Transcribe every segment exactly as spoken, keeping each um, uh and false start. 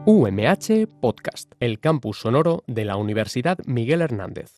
U M H Podcast, el campus sonoro de la Universidad Miguel Hernández.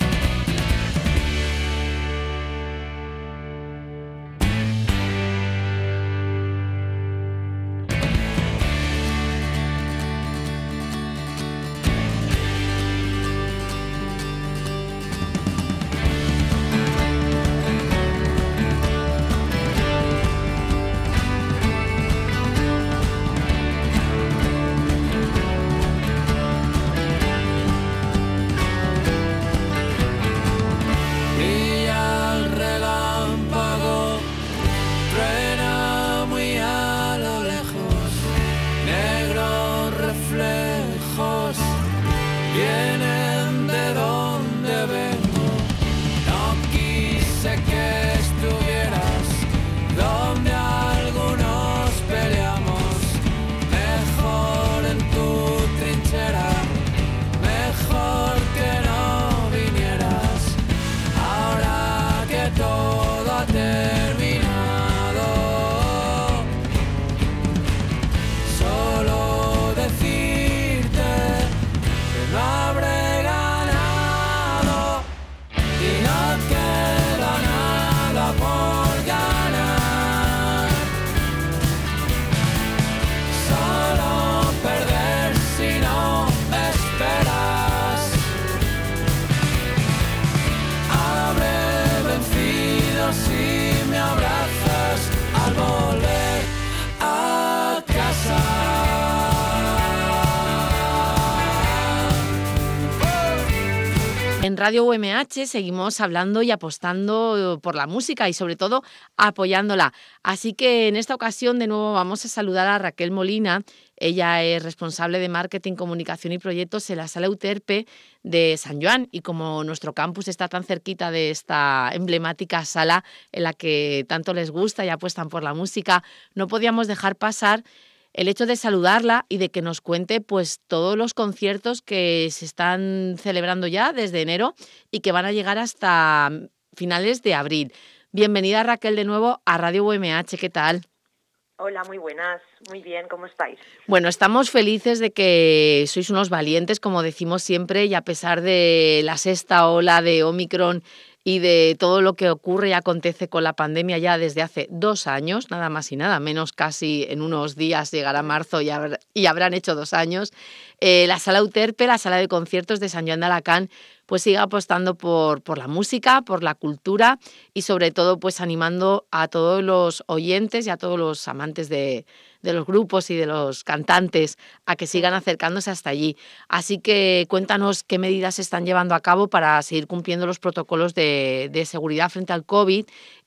En Radio U M H seguimos hablando y apostando por la música y sobre todo apoyándola. Así que en esta ocasión de nuevo vamos a saludar a Raquel Molina. Ella es responsable de Marketing, Comunicación y Proyectos en la Sala Euterpe de San Joan. Y como nuestro campus está tan cerquita de esta emblemática sala en la que tanto les gusta y apuestan por la música, no podíamos dejar pasar el hecho de saludarla y de que nos cuente pues todos los conciertos que se están celebrando ya desde enero y que van a llegar hasta finales de abril. Bienvenida, Raquel, de nuevo a Radio U M H. ¿Qué tal? Hola, muy buenas. Muy bien, ¿cómo estáis? Bueno, estamos felices de que sois unos valientes, como decimos siempre, y a pesar de la sexta ola de Omicron y de todo lo que ocurre y acontece con la pandemia ya desde hace dos años, nada más y nada menos, casi en unos días llegará marzo y, habr- y habrán hecho dos años, eh, la Sala Euterpe, la sala de conciertos de San Joan de Alacant, pues sigue apostando por, por la música, por la cultura y sobre todo pues animando a todos los oyentes y a todos los amantes de, de los grupos y de los cantantes a que sigan acercándose hasta allí. Así que cuéntanos qué medidas se están llevando a cabo para seguir cumpliendo los protocolos de, de seguridad frente al COVID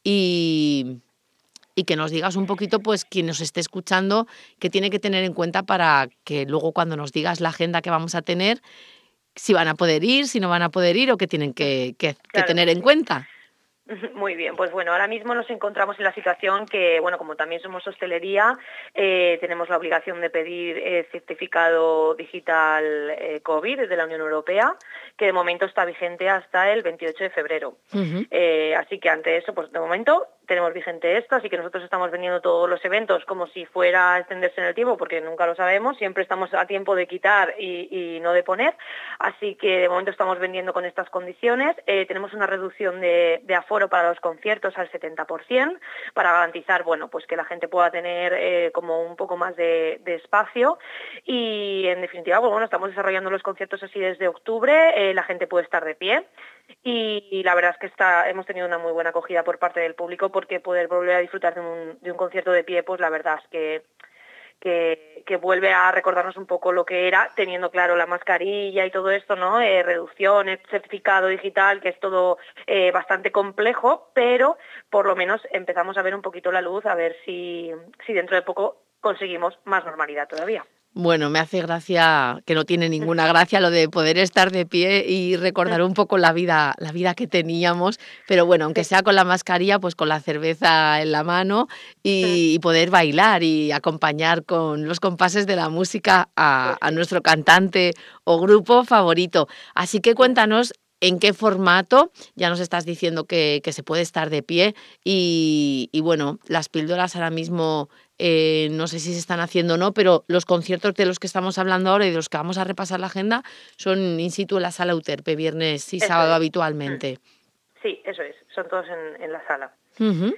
y, y que nos digas un poquito, pues, quien nos esté escuchando, qué tiene que tener en cuenta para que luego cuando nos digas la agenda que vamos a tener, si van a poder ir, si no van a poder ir o qué tienen que, que, Claro, que tener en sí. cuenta. Muy bien, pues bueno, ahora mismo nos encontramos en la situación que, bueno, como también somos hostelería, eh, tenemos la obligación de pedir eh, certificado digital eh, COVID desde la Unión Europea, que de momento está vigente hasta el veintiocho de febrero. Uh-huh. Eh, así que ante eso, pues de momento tenemos vigente esto, así que nosotros estamos vendiendo todos los eventos como si fuera a extenderse en el tiempo, porque nunca lo sabemos, siempre estamos a tiempo de quitar y, y no de poner, así que de momento estamos vendiendo con estas condiciones. Eh, tenemos una reducción de, de aforo para los conciertos al setenta por ciento, para garantizar, bueno, pues que la gente pueda tener eh, como un poco más de, de espacio y en definitiva, pues bueno, estamos desarrollando los conciertos así desde octubre, eh, la gente puede estar de pie. Y, y la verdad es que está, hemos tenido una muy buena acogida por parte del público, porque poder volver a disfrutar de un, de un concierto de pie, pues la verdad es que, que, que vuelve a recordarnos un poco lo que era, teniendo claro la mascarilla y todo esto, ¿no? Eh, reducciones, certificado digital, que es todo eh, bastante complejo, pero por lo menos empezamos a ver un poquito la luz, a ver si, si dentro de poco conseguimos más normalidad todavía. Bueno, me hace gracia, que no tiene ninguna gracia, lo de poder estar de pie y recordar un poco la vida, la vida que teníamos, pero bueno, aunque sea con la mascarilla, pues con la cerveza en la mano y, y poder bailar y acompañar con los compases de la música a, a nuestro cantante o grupo favorito. Así que cuéntanos en qué formato, ya nos estás diciendo que, que se puede estar de pie y, y bueno, las píldoras ahora mismo eh, no sé si se están haciendo o no, pero los conciertos de los que estamos hablando ahora y de los que vamos a repasar la agenda son in situ en la Sala Euterpe, viernes y Eso sábado es. habitualmente. Sí, eso es, son todos en, en la sala. Uh-huh.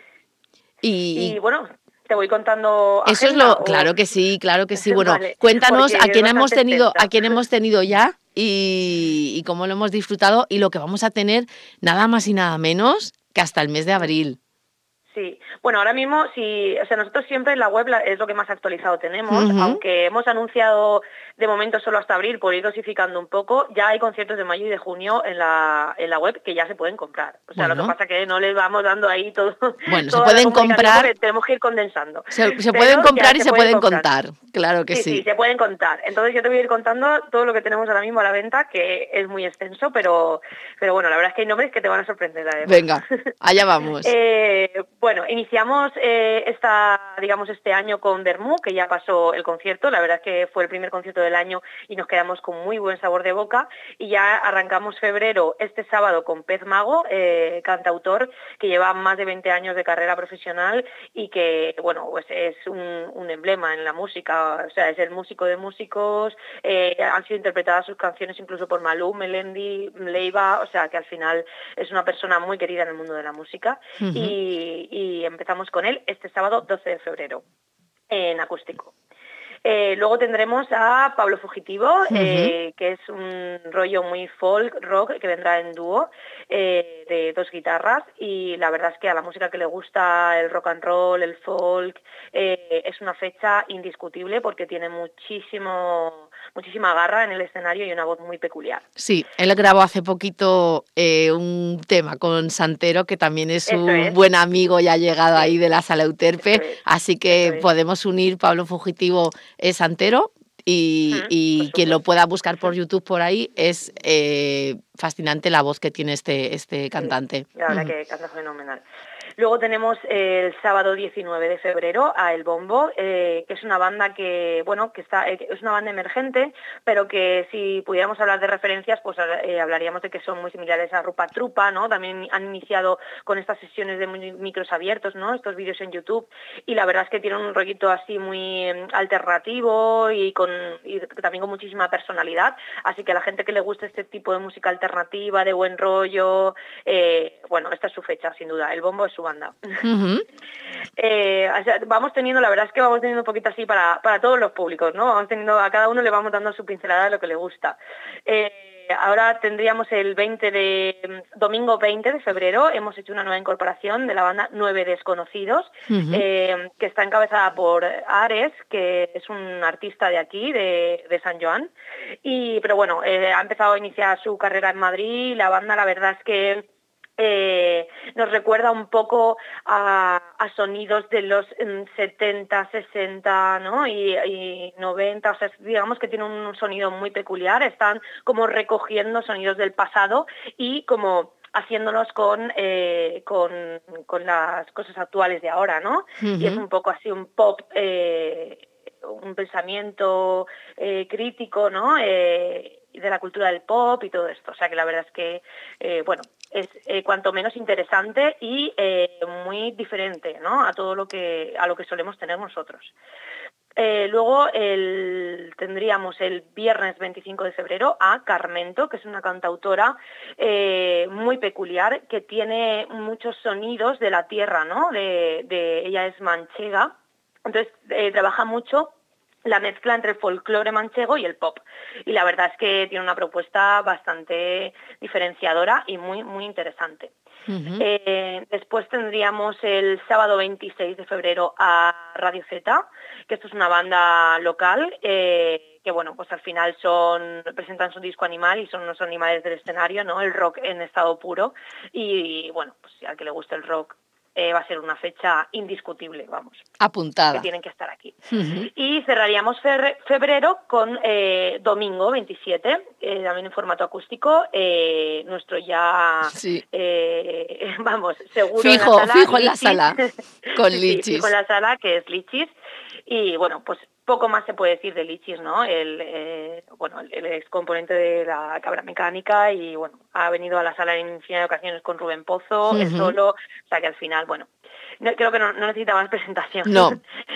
y, Y bueno, te voy contando eso es agenda, lo, o... claro que sí, claro que sí. Bueno, Vale, cuéntanos a quién hemos tenido, extensa. a quién hemos tenido ya y, y cómo lo hemos disfrutado y lo que vamos a tener nada más y nada menos que hasta el mes de abril. Sí, bueno, ahora mismo, sí, o sea, nosotros siempre en la web la, es lo que más actualizado tenemos, Uh-huh. aunque hemos anunciado de momento solo hasta abril por ir dosificando un poco, ya hay conciertos de mayo y de junio en la en la web que ya se pueden comprar. O sea, bueno. lo que pasa es que no les vamos dando ahí todo. Bueno, se pueden comprar. Tenemos que ir condensando. Se, se pueden comprar y se, se pueden, pueden contar, claro que sí, sí. Sí, se pueden contar. Entonces yo te voy a ir contando todo lo que tenemos ahora mismo a la venta, que es muy extenso, pero, pero bueno, la verdad es que hay nombres que te van a sorprender. Además. Venga, allá vamos. eh, bueno, iniciamos eh, esta, digamos, este año con Bermú, que ya pasó el concierto. La verdad es que fue el primer concierto del año y nos quedamos con muy buen sabor de boca. Y ya arrancamos febrero este sábado con Pez Mago, eh, cantautor que lleva más de veinte años de carrera profesional y que, bueno, pues es un, un emblema en la música. O sea, es el músico de músicos. Eh, han sido interpretadas sus canciones incluso por Malú, Melendi, Leiva. O sea, que al final es una persona muy querida en el mundo de la música. Uh-huh. y, y empezamos con él este sábado doce de febrero en acústico. Eh, luego tendremos a Pablo Fugitivo, uh-huh. eh, que es un rollo muy folk, rock, que vendrá en dúo, eh, de dos guitarras, y la verdad es que a la música que le gusta el rock and roll, el folk, eh, es una fecha indiscutible porque tiene muchísimo, muchísima garra en el escenario y una voz muy peculiar. Sí, él grabó hace poquito eh, un tema con Santero, que también es Eso un es. buen amigo y ha llegado Sí. ahí de la Sala Euterpe, es. así que es. podemos unir Pablo Fugitivo es Santero y, uh-huh, y quien lo pueda buscar por YouTube por ahí es eh, fascinante la voz que tiene este, este cantante. Sí, la verdad uh-huh. que canta fenomenal. Luego tenemos el sábado diecinueve de febrero a El Bombo, eh, que es una banda que, bueno, que está, eh, es una banda emergente, pero que si pudiéramos hablar de referencias, pues eh, hablaríamos de que son muy similares a Rupa Trupa, ¿no? También han iniciado con estas sesiones de micros abiertos, ¿no? Estos vídeos en YouTube, y la verdad es que tienen un rollito así muy alternativo y, con, y también con muchísima personalidad, así que a la gente que le guste este tipo de música alternativa, de buen rollo, eh, bueno, esta es su fecha, sin duda. El Bombo es su banda. Uh-huh. eh, o sea, vamos teniendo, la verdad es que vamos teniendo un poquito así para, para todos los públicos, ¿no? Vamos teniendo, a cada uno le vamos dando su pincelada de lo que le gusta. Eh, ahora tendríamos el veinte de, domingo veinte de febrero, hemos hecho una nueva incorporación de la banda Nueve Desconocidos, uh-huh. eh, que está encabezada por Ares, que es un artista de aquí, de, de San Joan, y, pero bueno, eh, ha empezado a iniciar su carrera en Madrid. La banda, la verdad es que Eh, nos recuerda un poco a, a sonidos de los um, setenta, sesenta, ¿no? y, y noventa, o sea, digamos que tiene un sonido muy peculiar, están como recogiendo sonidos del pasado y como haciéndolos con, eh, con, con las cosas actuales de ahora, ¿no? Uh-huh. Y es un poco así un pop, eh, un pensamiento eh, crítico, ¿no? Eh, de la cultura del pop y todo esto. O sea que la verdad es que, eh, bueno, es eh, cuanto menos interesante y eh, muy diferente, ¿no? A todo lo que, a lo que solemos tener nosotros. Eh, luego el, tendríamos el viernes veinticinco de febrero a Carmento, que es una cantautora eh, muy peculiar, que tiene muchos sonidos de la tierra, ¿no? De, de, ella es manchega, entonces eh, trabaja mucho la mezcla entre el folclore manchego y el pop. Y la verdad es que tiene una propuesta bastante diferenciadora y muy, muy interesante. Uh-huh. Eh, después tendríamos el sábado veintiséis de febrero a Radio Z, que esto es una banda local, eh, que bueno, pues al final son presentan su disco Animal y son unos animales del escenario, ¿no? El rock en estado puro. Y, y bueno, pues al que le guste el rock, Eh, va a ser una fecha indiscutible, vamos. Apuntada. Que tienen que estar aquí. Uh-huh. Y cerraríamos fe- febrero con eh, domingo veintisiete, eh, también en formato acústico, eh, nuestro ya, sí. eh, vamos, seguro fijo, en la sala. Fijo en la sala, con Lichis. Sí, fijo en la sala, que es Lichis. Y bueno, pues poco más se puede decir de Lichis, ¿no? El, eh, bueno, el, el ex componente de la Cabra Mecánica y, bueno, ha venido a la sala en infinidad de ocasiones con Rubén Pozo, uh-huh. él solo, o sea que al final, bueno, no, creo que no, no necesita más presentación. No.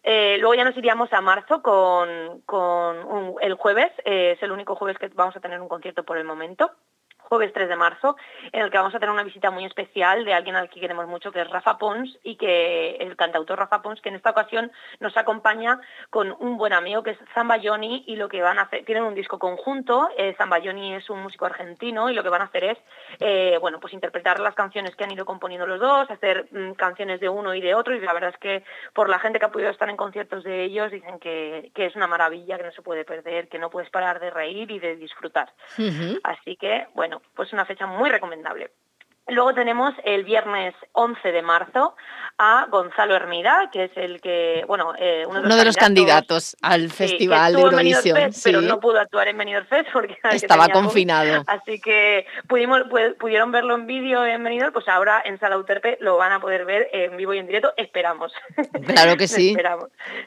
Eh, luego ya nos iríamos a marzo con, con un, el jueves, eh, es el único jueves que vamos a tener un concierto por el momento. Jueves tres de marzo, en el que vamos a tener una visita muy especial de alguien al que queremos mucho, que es Rafa Pons, y que el cantautor Rafa Pons, que en esta ocasión nos acompaña con un buen amigo que es Zambayoni, y lo que van a hacer, tienen un disco conjunto. eh, Zambayoni es un músico argentino, y lo que van a hacer es, eh, bueno, pues interpretar las canciones que han ido componiendo los dos, hacer mm, canciones de uno y de otro, y la verdad es que por la gente que ha podido estar en conciertos de ellos, dicen que, que es una maravilla, que no se puede perder, que no puedes parar de reír y de disfrutar. Uh-huh. Así que, bueno, pues una fecha muy recomendable. Luego tenemos el viernes once de marzo a Gonzalo Hermida, que es el que, bueno, eh, uno de los, uno de los candidatos, candidatos al sí, Festival de que estuvo en Benidorm Eurovisión. Fest, Sí. pero no pudo actuar en Benidorm Fest porque estaba tenía confinado. COVID, así que pudimos, pudieron verlo en vídeo en Benidorm, pues ahora en Sala Euterpe lo van a poder ver en vivo y en directo, esperamos. Claro que sí. Esperamos.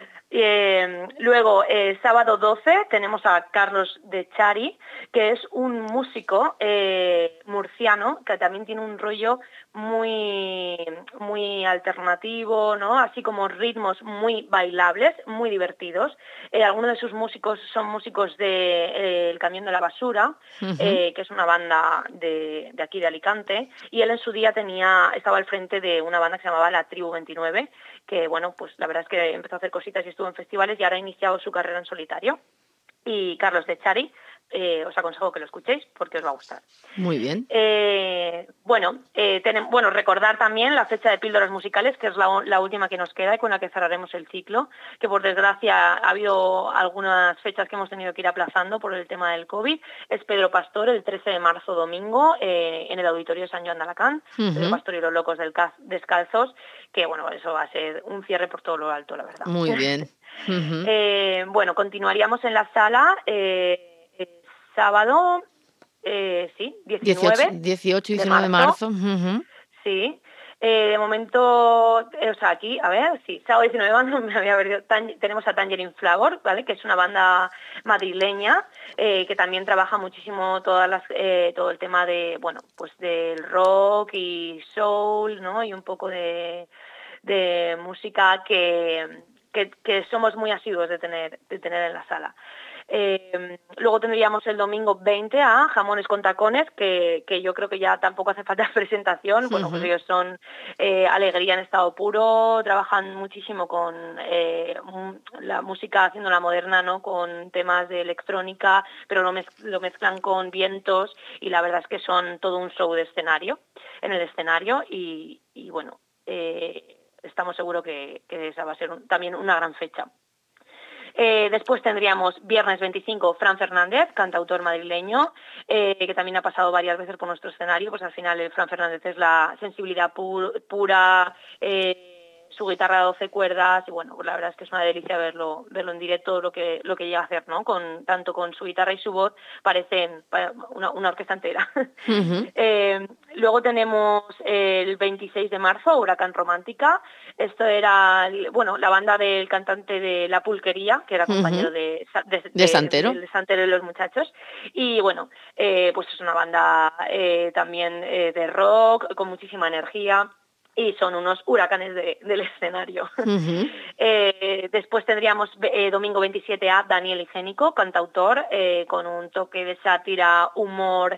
Eh, luego, eh, sábado doce, tenemos a Carlos de Chari, que es un músico eh, murciano, que también tiene un rollo muy, muy alternativo, ¿no? Así como ritmos muy bailables, muy divertidos. Eh, algunos de sus músicos son músicos de eh, El Camión de la Basura, uh-huh. eh, que es una banda de, de aquí de Alicante, y él en su día tenía, estaba al frente de una banda que se llamaba La Tribu veintinueve, que bueno, pues la verdad es que empezó a hacer cositas y estuvo en festivales y ahora ha iniciado su carrera en solitario. Y Carlos de Chari, eh, os aconsejo que lo escuchéis porque os va a gustar. Muy bien. Eh, bueno, eh, tenemos, bueno, recordar también la fecha de Píldoras Musicales, que es la, la última que nos queda y con la que cerraremos el ciclo, que por desgracia ha habido algunas fechas que hemos tenido que ir aplazando por el tema del COVID. Es Pedro Pastor, el trece de marzo, domingo, eh, en el Auditorio de San Joan de Alacant, uh-huh. Pedro Pastor y los Locos del Caz Descalzos, que bueno, eso va a ser un cierre por todo lo alto, la verdad. Muy bien. Uh-huh. eh, bueno, continuaríamos en la sala eh, eh, sábado, eh, sí, diecinueve, dieciocho y diecinueve de marzo. De marzo. Uh-huh. Sí. Eh, de momento, eh, o sea, aquí, a ver, sí, sábado diecinueve de marzo me había perdido, tan, tenemos a Tangerine Flavor, ¿vale? Que es una banda madrileña eh, que también trabaja muchísimo todas las, eh, todo el tema de, bueno, pues del rock y soul, ¿no? Y un poco de, de música que, que, que somos muy asiduos de tener, de tener en la sala. Eh, luego tendríamos el domingo veinte a Jamones con Tacones, que, que yo creo que ya tampoco hace falta presentación. Bueno, pues ellos son eh, alegría en estado puro, trabajan muchísimo con eh, la música, haciéndola moderna, ¿no? Con temas de electrónica, pero lo, mez- lo mezclan con vientos y la verdad es que son todo un show de escenario, en el escenario y, y bueno, eh, estamos seguros que, que esa va a ser un, también una gran fecha. Eh, después tendríamos viernes veinticinco Fran Fernández, cantautor madrileño, eh, que también ha pasado varias veces por nuestro escenario. Pues al final el Fran Fernández es la sensibilidad pu- pura, eh, su guitarra de doce cuerdas, y bueno, pues la verdad es que es una delicia verlo verlo en directo, lo que lo que llega a hacer, ¿no? Con tanto con su guitarra y su voz, parecen una, una orquesta entera. Uh-huh. eh, luego tenemos el veintiséis de marzo, Huracán Romántica. Esto era, bueno, la banda del cantante de La Pulquería, que era compañero uh-huh. de, de, de, de Santero. De, de Santero y los Muchachos. Y bueno, eh, pues es una banda eh, también eh, de rock, con muchísima energía. Y son unos huracanes de, del escenario. Uh-huh. eh, después tendríamos eh, domingo veintisiete a Daniel Higiénico, cantautor, eh, con un toque de sátira, humor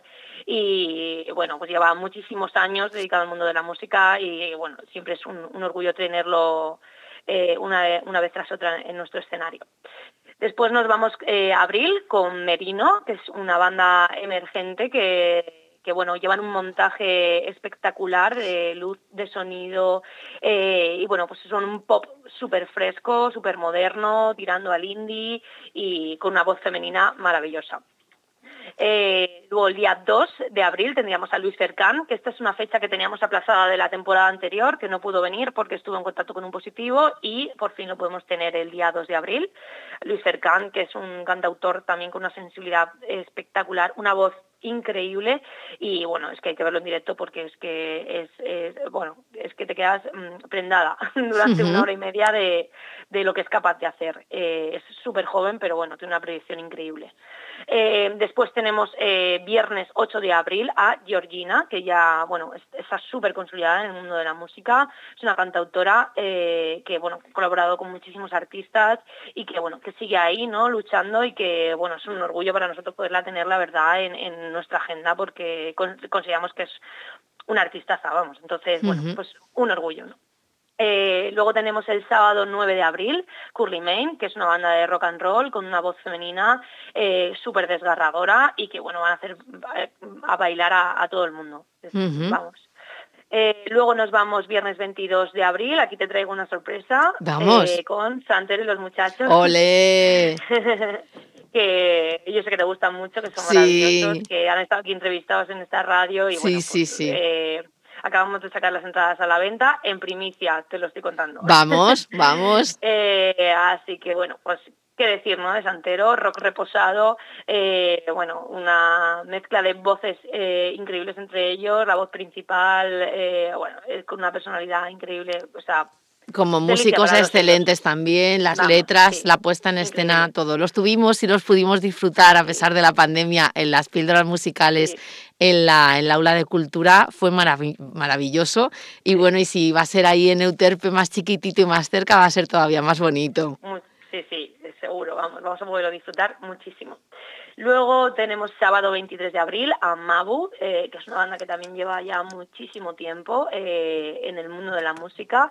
y bueno, pues lleva muchísimos años dedicado al mundo de la música y bueno, siempre es un, un orgullo tenerlo eh, una, una vez tras otra en nuestro escenario. Después nos vamos eh, a abril con Merino, que es una banda emergente que... que bueno, llevan un montaje espectacular de luz, de sonido, eh, y bueno, pues son un pop súper fresco, súper moderno, tirando al indie y con una voz femenina maravillosa. Eh, luego el día dos de abril tendríamos a Luis Cercán, que esta es una fecha que teníamos aplazada de la temporada anterior, que no pudo venir porque estuvo en contacto con un positivo y por fin lo podemos tener el día dos de abril. Luis Cercán, que es un cantautor también con una sensibilidad espectacular, una voz increíble y bueno, es que hay que verlo en directo porque es que es, es bueno, es que te quedas mmm, prendada durante uh-huh. una hora y media de, de lo que es capaz de hacer. Eh, es súper joven, pero bueno, tiene una proyección increíble. Eh, después tenemos eh, viernes ocho de abril a Georgina, que ya, bueno, está súper consolidada en el mundo de la música. Es una cantautora eh, que, bueno, ha colaborado con muchísimos artistas y que, bueno, que sigue ahí, ¿no?, luchando y que, bueno, es un orgullo para nosotros poderla tener, la verdad, en, en nuestra agenda porque con, consideramos que es una artistaza, vamos. Entonces, uh-huh. bueno, pues un orgullo, ¿no? Eh, luego tenemos el sábado nueve de abril, Curly Main, que es una banda de rock and roll con una voz femenina eh, súper desgarradora y que, bueno, van a hacer a bailar a, a todo el mundo. Uh-huh. Vamos. Eh, luego nos vamos viernes veintidós de abril, aquí te traigo una sorpresa. Vamos. Eh, con Santer y los muchachos. ¡Olé! Que yo sé que te gustan mucho, que son sí. maravillosos, que han estado aquí entrevistados en esta radio y sí, bueno, pues, sí, sí. Eh, acabamos de sacar las entradas a la venta en primicia, te lo estoy contando. Vamos, vamos. eh, así que bueno, pues qué decir, ¿no? De Santero, rock reposado, eh, bueno, una mezcla de voces eh, increíbles entre ellos, la voz principal, eh, bueno, eh, con una personalidad increíble, o sea... Como músicos excelentes también, las Vamos, letras, sí, la puesta en escena, increíble. Todo. Los tuvimos y los pudimos disfrutar a pesar de la pandemia en las píldoras musicales sí. en la en la aula de cultura, fue marav- maravilloso. Y sí. bueno, y si va a ser ahí en Euterpe más chiquitito y más cerca, va a ser todavía más bonito. Sí, sí, seguro, vamos, vamos a poderlo disfrutar muchísimo. Luego tenemos sábado veintitrés de abril a Mabu, eh, que es una banda que también lleva ya muchísimo tiempo eh, en el mundo de la música.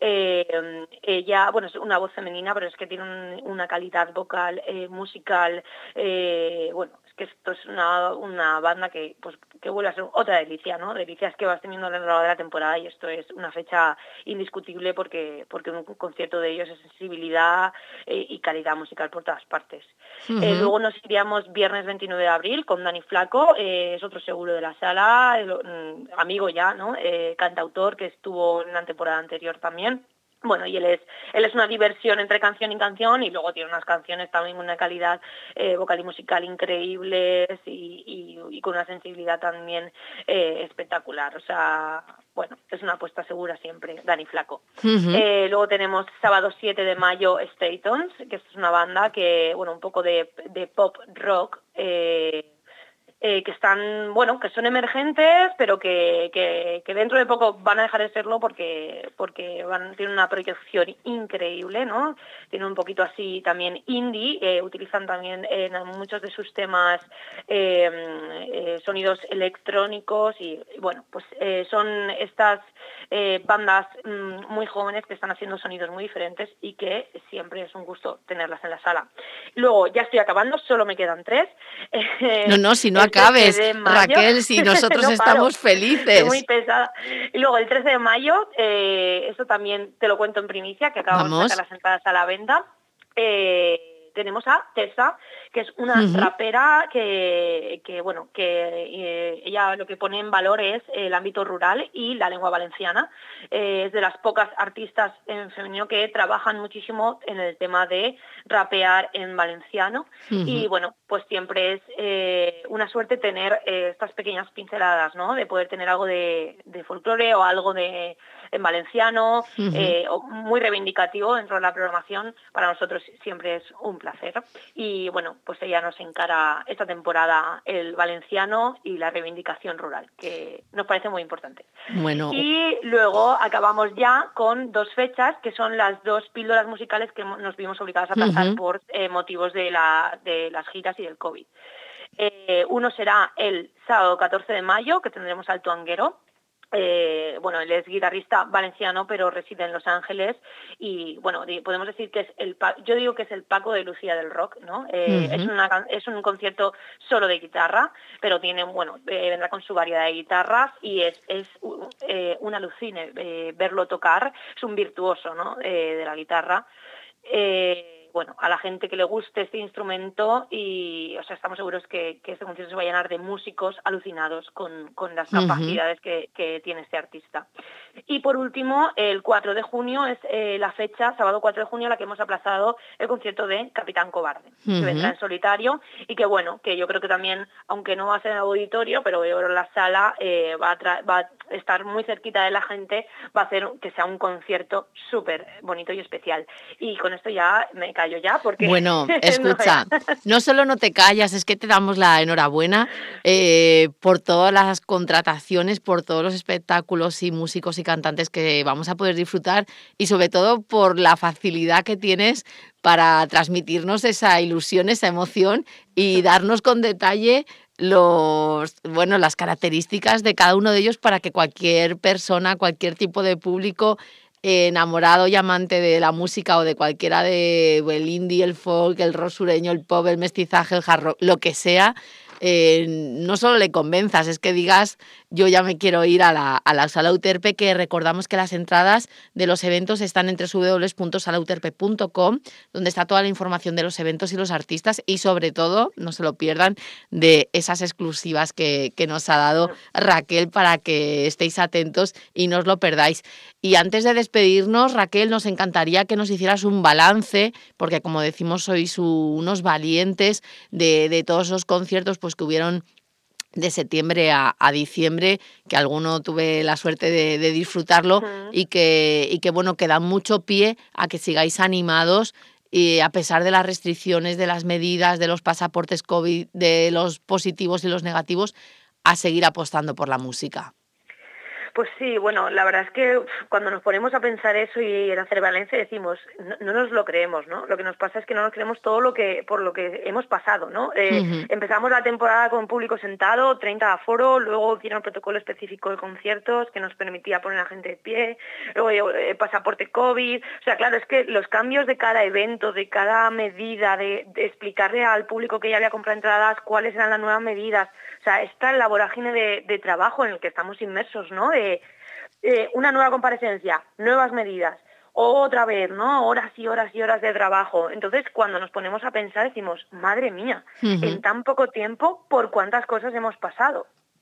Eh, ella, bueno, es una voz femenina, pero es que tiene un, una calidad vocal, eh, musical, eh, bueno, es que esto es una, una banda que, pues, que vuelve a ser otra delicia, ¿no? Delicias que vas teniendo a lo largo de la temporada y esto es una fecha indiscutible porque, porque un concierto de ellos es sensibilidad eh, y calidad musical por todas partes. Uh-huh. Eh, luego nos iríamos viernes veintinueve de abril con Dani Flaco, eh, es otro seguro de la sala, el, mm, amigo ya, ¿no? Eh, cantautor que estuvo en la temporada anterior también. Bueno, y él es él es una diversión entre canción y canción y luego tiene unas canciones también con una calidad eh, vocal y musical increíbles y, y, y con una sensibilidad también eh, espectacular. O sea, bueno, es una apuesta segura siempre, Dani Flaco. Uh-huh. Eh, luego tenemos sábado siete de mayo Statons, que es una banda que, bueno, un poco de, de pop rock, eh, Eh, que están, bueno, que son emergentes, pero que, que, que dentro de poco van a dejar de serlo porque porque van tienen una proyección increíble, ¿no? Tienen un poquito así también indie, eh, utilizan también en muchos de sus temas eh, eh, sonidos electrónicos y, bueno, pues eh, son estas eh, bandas mm, muy jóvenes que están haciendo sonidos muy diferentes y que siempre es un gusto tenerlas en la sala. Luego, ya estoy acabando, solo me quedan tres. No, no, si no acabes, Raquel, si nosotros no estamos felices. Estoy muy pesada. Y luego el trece de mayo, eh, eso también te lo cuento en primicia, que acabamos Vamos. de sacar las entradas a la venta. Eh, tenemos a Tessa, que es una uh-huh. rapera que, que bueno, que eh, ella lo que pone en valor es el ámbito rural y la lengua valenciana. Eh, es de las pocas artistas en femenino que trabajan muchísimo en el tema de rapear en valenciano. Uh-huh. Y bueno, pues siempre es eh, una suerte tener eh, estas pequeñas pinceladas, ¿no? De poder tener algo de, de folclore o algo de en valenciano, uh-huh. eh, muy reivindicativo dentro de la programación. Para nosotros siempre es un placer. Y bueno, pues ella nos encara esta temporada el valenciano y la reivindicación rural, que nos parece muy importante. Bueno. Y luego acabamos ya con dos fechas, que son las dos píldoras musicales que nos vimos obligadas a pasar uh-huh. por eh, motivos de, la, de las giras y del COVID. Eh, uno será el sábado catorce de mayo, que tendremos al Tuanguero. Eh, bueno, él es guitarrista valenciano, pero reside en Los Ángeles y, bueno, podemos decir que es el, yo digo que es el Paco de Lucía del rock, ¿no? Eh, uh-huh. es, una, es un concierto solo de guitarra, pero tiene, bueno, eh, vendrá con su variedad de guitarras y es, es eh, un alucine eh, verlo tocar, es un virtuoso, ¿no? Eh, de la guitarra. Eh, bueno, a la gente que le guste este instrumento y, o sea, estamos seguros que, que este concierto se va a llenar de músicos alucinados con, con las capacidades uh-huh. que, que tiene este artista. Y por último, el cuatro de junio es eh, la fecha, sábado cuatro de junio, la que hemos aplazado el concierto de Capitán Cobarde, uh-huh. que vendrá en solitario y que, bueno, que yo creo que también, aunque no va a ser en auditorio, pero yo creo que la sala eh, va, a tra- va a estar muy cerquita de la gente, va a hacer que sea un concierto súper bonito y especial. Y con esto ya me callo ya, porque... Bueno, escucha, no, no solo no te callas, es que te damos la enhorabuena eh, por todas las contrataciones, por todos los espectáculos y músicos y cantantes que vamos a poder disfrutar y sobre todo por la facilidad que tienes para transmitirnos esa ilusión, esa emoción y darnos con detalle los, bueno, las características de cada uno de ellos para que cualquier persona, cualquier tipo de público enamorado y amante de la música o de cualquiera de el indie, el folk, el rock sureño, el pop, el mestizaje, el hard rock, lo que sea, eh, no solo le convenzas, es que digas yo ya me quiero ir a la, a la Sala Euterpe, que recordamos que las entradas de los eventos están en doble u doble u doble u punto sala euterpe punto com, donde está toda la información de los eventos y los artistas y sobre todo, no se lo pierdan, de esas exclusivas que, que nos ha dado Raquel para que estéis atentos y no os lo perdáis. Y antes de despedirnos, Raquel, nos encantaría que nos hicieras un balance, porque como decimos, sois unos valientes de, de todos esos conciertos pues que hubieron de septiembre a, a diciembre, que alguno tuve la suerte de, de disfrutarlo uh-huh. y que y que bueno, que da mucho pie a que sigáis animados y a pesar de las restricciones, de las medidas, de los pasaportes COVID, de los positivos y los negativos, a seguir apostando por la música. Pues sí, bueno, la verdad es que cuando nos ponemos a pensar eso y en hacer balance decimos, no, no nos lo creemos, ¿no? Lo que nos pasa es que no nos creemos todo lo que por lo que hemos pasado, ¿no? Eh, uh-huh. Empezamos la temporada con público sentado, treinta de aforo, luego hicieron el protocolo específico de conciertos que nos permitía poner a la gente de pie, luego eh, pasaporte COVID, o sea, claro, es que los cambios de cada evento, de cada medida, de, de explicarle al público que ya había comprado entradas cuáles eran las nuevas medidas, o sea, está en la vorágine de, de trabajo en el que estamos inmersos, ¿no? De, Eh, una nueva comparecencia, nuevas medidas, otra vez, ¿no? Horas y horas y horas de trabajo. Entonces, cuando nos ponemos a pensar, decimos, madre mía, uh-huh. en tan poco tiempo, ¿por cuántas cosas hemos pasado?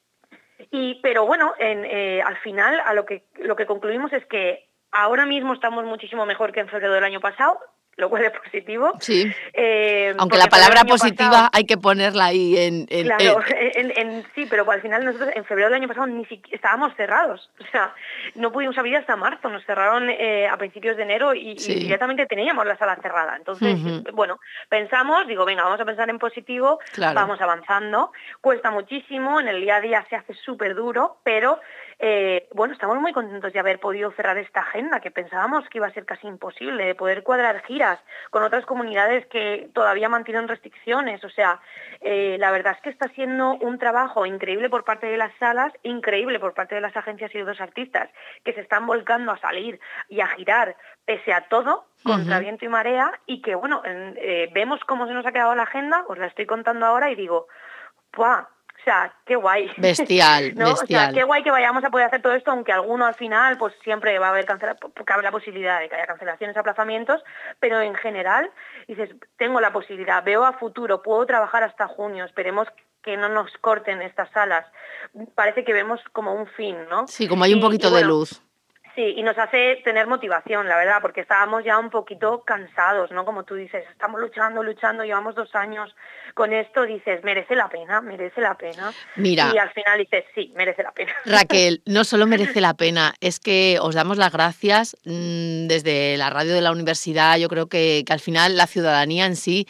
Y, pero bueno, en, eh, al final, a lo que, lo que concluimos es que ahora mismo estamos muchísimo mejor que en febrero del año pasado, lo cual es positivo. Sí. Eh, Aunque la palabra positiva pasado, hay que ponerla ahí en... en claro, en, en, en, sí, pero al final nosotros en febrero del año pasado ni siquiera estábamos cerrados. O sea, no pudimos abrir hasta marzo. Nos cerraron eh, a principios de enero y, sí. y directamente teníamos la sala cerrada. Entonces, uh-huh. bueno, pensamos, digo, venga, vamos a pensar en positivo, claro. vamos avanzando. Cuesta muchísimo, en el día a día se hace súper duro, pero... Eh, bueno, estamos muy contentos de haber podido cerrar esta agenda que pensábamos que iba a ser casi imposible, de poder cuadrar giras con otras comunidades que todavía mantienen restricciones. O sea, eh, la verdad es que está siendo un trabajo increíble por parte de las salas, increíble por parte de las agencias y de los artistas que se están volcando a salir y a girar pese a todo, contra uh-huh. viento y marea, y que bueno, eh, vemos cómo se nos ha quedado la agenda, os la estoy contando ahora y digo, ¡buah! O sea, qué guay. Bestial, ¿no? bestial. O sea, qué guay que vayamos a poder hacer todo esto, aunque alguno al final, pues siempre va a haber cancela- cabe la posibilidad de que haya cancelaciones, aplazamientos, pero en general, dices, tengo la posibilidad, veo a futuro, puedo trabajar hasta junio, esperemos que no nos corten estas salas. Parece que vemos como un fin, ¿no? Sí, como hay un poquito y, y bueno, de luz. Sí, y nos hace tener motivación, la verdad, porque estábamos ya un poquito cansados, ¿no? Como tú dices, estamos luchando, luchando, llevamos dos años con esto, dices, merece la pena, merece la pena. Mira, y al final dices, sí, merece la pena. Raquel, no solo merece la pena, es que os damos las gracias mmm, desde la radio de la universidad, yo creo que, que al final la ciudadanía en sí,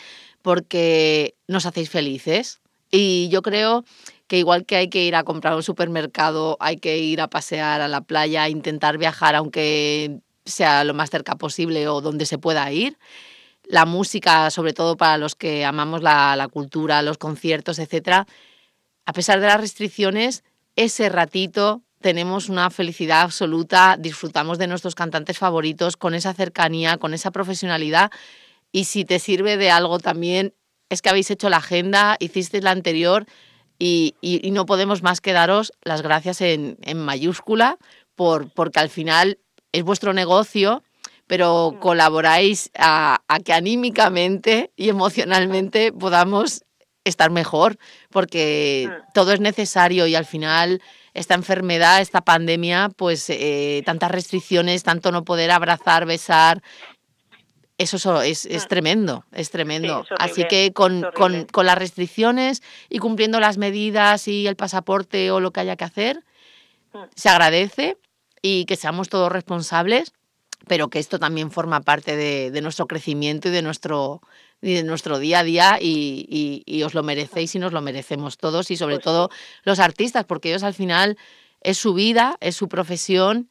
porque nos hacéis felices. Y yo creo que igual que hay que ir a comprar a un supermercado, hay que ir a pasear a la playa, intentar viajar aunque sea lo más cerca posible o donde se pueda ir. La música, sobre todo para los que amamos la, la cultura, los conciertos, etcétera, a pesar de las restricciones, ese ratito tenemos una felicidad absoluta, disfrutamos de nuestros cantantes favoritos con esa cercanía, con esa profesionalidad, y si te sirve de algo también, es que habéis hecho la agenda, hicisteis la anterior y, y, y no podemos más que daros las gracias en, en mayúscula por, porque al final es vuestro negocio, pero mm. colaboráis a, a que anímicamente y emocionalmente podamos estar mejor, porque mm. todo es necesario y al final esta enfermedad, esta pandemia, pues eh, tantas restricciones, tanto no poder abrazar, besar, eso es, es tremendo, es tremendo. Sí, es Así que con, con, con las restricciones y cumpliendo las medidas y el pasaporte o lo que haya que hacer, mm. se agradece y que seamos todos responsables, pero que esto también forma parte de, de nuestro crecimiento y de nuestro, y de nuestro día a día y, y, y os lo merecéis y nos lo merecemos todos y sobre pues todo sí. los artistas, porque ellos al final es su vida, es su profesión.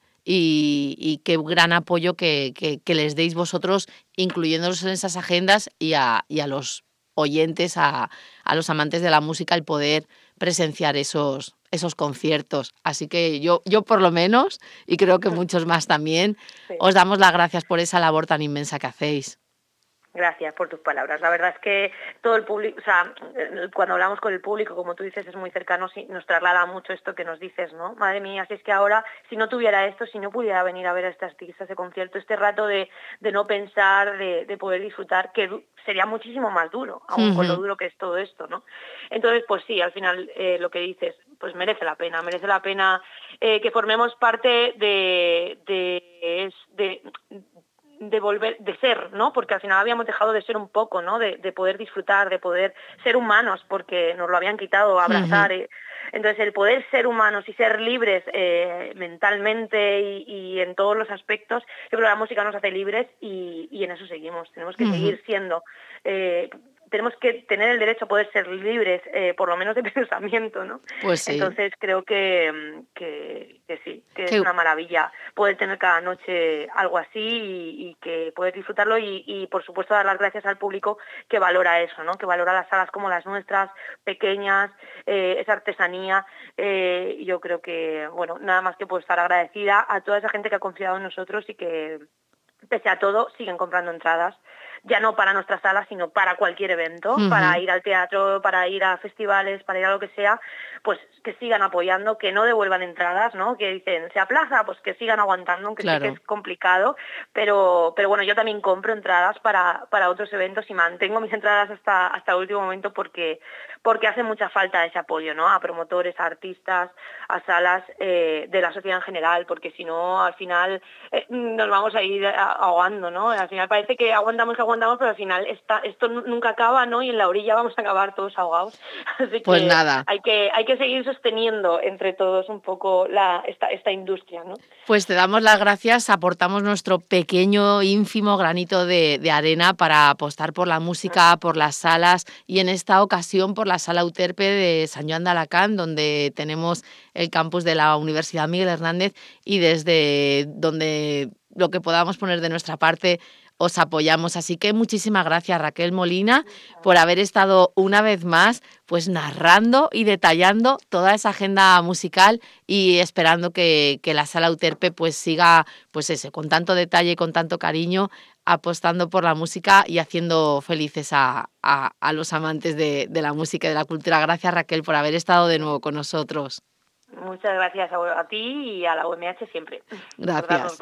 Y, y qué gran apoyo que, que, que les deis vosotros, incluyéndolos en esas agendas y a, y a los oyentes, a, a los amantes de la música, el poder presenciar esos, esos conciertos. Así que yo, yo por lo menos, y creo que muchos más también, sí. os damos las gracias por esa labor tan inmensa que hacéis. Gracias por tus palabras. La verdad es que todo el público, o sea, cuando hablamos con el público, como tú dices, es muy cercano, nos traslada mucho esto que nos dices, ¿no? Madre mía, si es que ahora, si no tuviera esto, si no pudiera venir a ver a este artista, ese concierto, este rato de, de no pensar, de, de poder disfrutar, que sería muchísimo más duro, aún uh-huh. con lo duro que es todo esto, ¿no? Entonces, pues sí, al final eh, lo que dices, pues merece la pena, merece la pena eh, que formemos parte de, de, de, de de volver, de ser, ¿no? Porque al final habíamos dejado de ser un poco, ¿no? De, de poder disfrutar, de poder ser humanos, porque nos lo habían quitado, abrazar. Uh-huh. eh. Entonces, el poder ser humanos y ser libres eh, mentalmente y, y en todos los aspectos, yo creo que la música nos hace libres y, y en eso seguimos. Tenemos que uh-huh. seguir siendo... Eh, tenemos que tener el derecho a poder ser libres, eh, por lo menos de pensamiento, ¿no? Pues sí. Entonces creo que, que, que sí, que Qué... es una maravilla poder tener cada noche algo así y, y que poder disfrutarlo y, y, por supuesto, dar las gracias al público que valora eso, ¿no? Que valora las salas como las nuestras, pequeñas, eh, esa artesanía. Eh, yo creo que, bueno, nada más que puedo estar agradecida a toda esa gente que ha confiado en nosotros y que, pese a todo, siguen comprando entradas. Ya no para nuestra sala, sino para cualquier evento, uh-huh. para ir al teatro, para ir a festivales, para ir a lo que sea, pues que sigan apoyando, que no devuelvan entradas, ¿no? Que dicen, se aplaza, pues que sigan aguantando, aunque claro. sí que es complicado, pero pero bueno, yo también compro entradas para, para otros eventos y mantengo mis entradas hasta hasta el último momento porque porque hace mucha falta ese apoyo, ¿no? A promotores, a artistas, a salas eh, de la sociedad en general, porque si no, al final eh, nos vamos a ir ahogando, ¿no? Al final parece que aguantamos, aguantamos, pero al final esta, esto nunca acaba, ¿no? Y en la orilla vamos a acabar todos ahogados. Así pues que nada. hay que hay que seguir sosteniendo entre todos un poco la esta esta industria, ¿no? Pues te damos las gracias, aportamos nuestro pequeño, ínfimo granito de, de arena para apostar por la música, por las salas y en esta ocasión por la Sala Euterpe de Sant Joan d'Alacant, donde tenemos el campus de la Universidad Miguel Hernández y desde donde lo que podamos poner de nuestra parte os apoyamos. Así que muchísimas gracias, Raquel Molina, por haber estado una vez más pues narrando y detallando toda esa agenda musical y esperando que, que la Sala Euterpe pues siga pues ese, con tanto detalle y con tanto cariño, apostando por la música y haciendo felices a, a, a los amantes de, de la música y de la cultura. Gracias, Raquel, por haber estado de nuevo con nosotros. Muchas gracias a, a ti y a la U M H siempre. Gracias.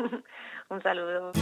Un saludo.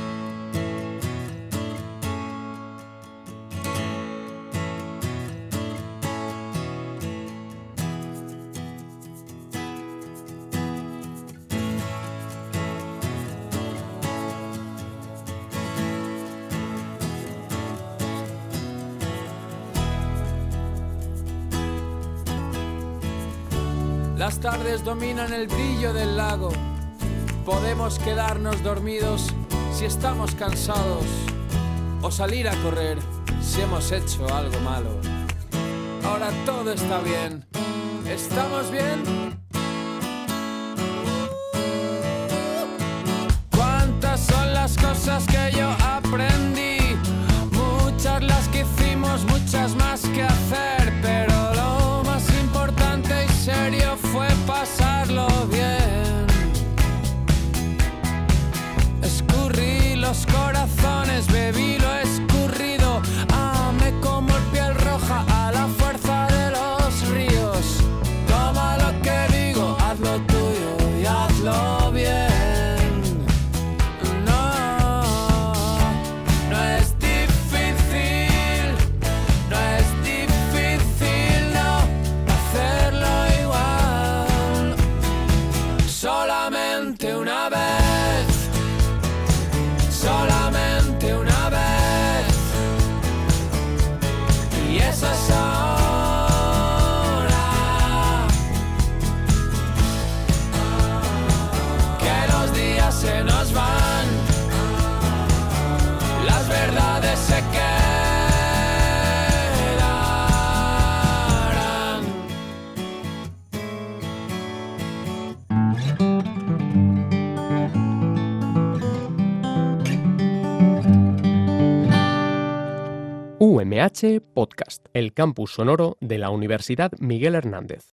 Las tardes dominan el brillo del lago. Podemos quedarnos dormidos si estamos cansados o salir a correr si hemos hecho algo malo. Ahora todo está bien. ¿Estamos bien? ¿Cuántas son las cosas que yo aprendí? Muchas las que hicimos, muchas más que hacer, pero lo más importante y serio fue pasarlo bien. Escurrí los corazones, bebí lo escurrido, amé como el piel roja a la fuerza de los ríos. Toma lo que digo, haz lo tuyo y hazlo bien. No. U M H Podcast, el campus sonoro de la Universidad Miguel Hernández.